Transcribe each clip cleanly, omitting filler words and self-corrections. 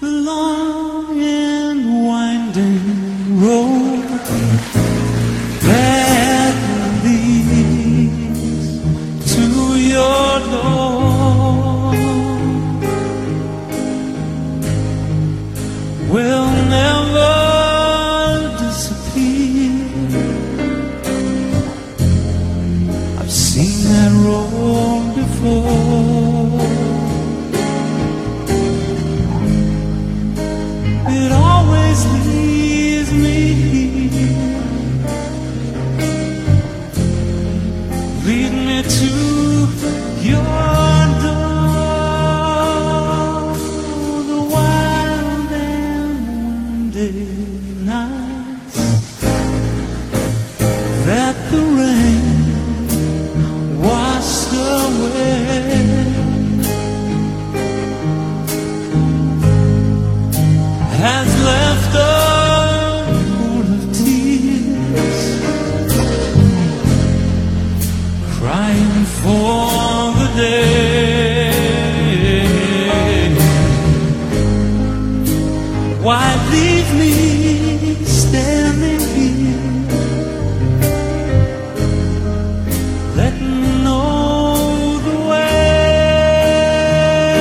the long and winding road that leads to your door will never disappear. I've seen that road before. It always leads me here, lead me to your door. The wild and windy nights that the rain washed away has left a pool of tears, crying for the day. Why leave me standing here, letting know the way?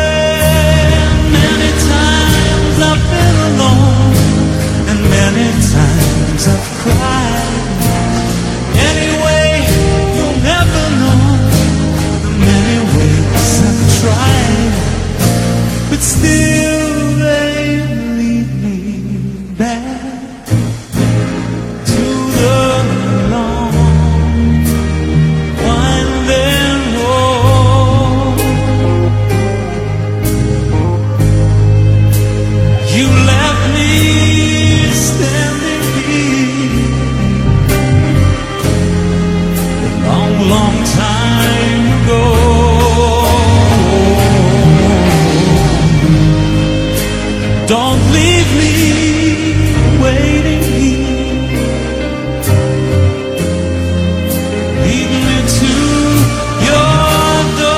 Many times I've been alone, and many times I've cried. Anyway, you'll never know the many ways I've tried, but still they lead me back to the long winding road. You left me standing here a long, long time ago. Don't leave me waiting here, lead me to your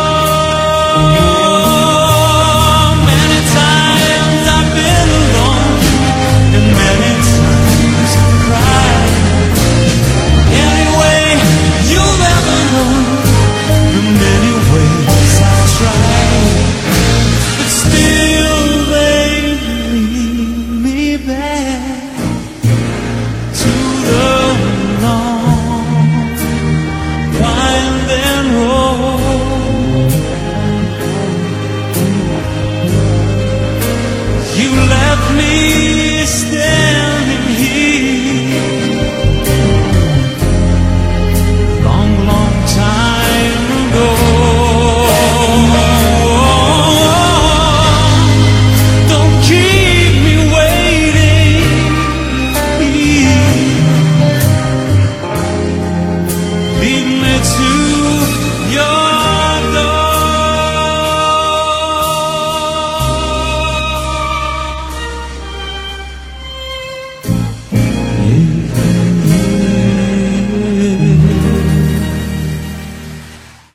door. Many times I've been alone, and many times I've cried. Anyway, you'll never know the many ways I've tried, but still they lead me back to the long winding road. You left me standing